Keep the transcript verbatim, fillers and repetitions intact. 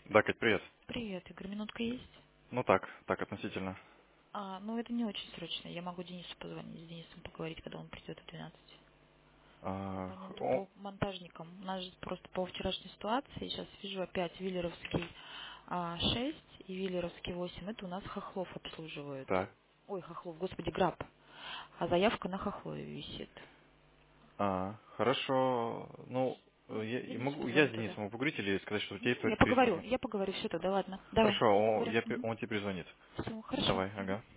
Да, Кать, привет. Привет, Игорь, минутка есть? Ну так, так относительно. А, ну это не очень срочно. Я могу Денису позвонить, с Денисом поговорить, когда он придет в двенадцать. А, х- Абоненту о, по монтажникам. У нас же просто по вчерашней ситуации, сейчас вижу опять Виллеровский а, шесть и Виллеровский восемь. Это у нас Хохлов обслуживают. так. Ой, Хохлов, господи, Граб. А заявка на Хохлове висит. А, хорошо. Ну, Ну, э, я, я Денису могу, я с позвони тогда. Денисом могу поговорить или сказать, что тебе Не, пер- я поговорю, перезвонит? я поговорю, все тогда, ладно. Давай, Хорошо, он, поговорим. я, пе- он тебе перезвонит. Все, хорошо. Давай, ага.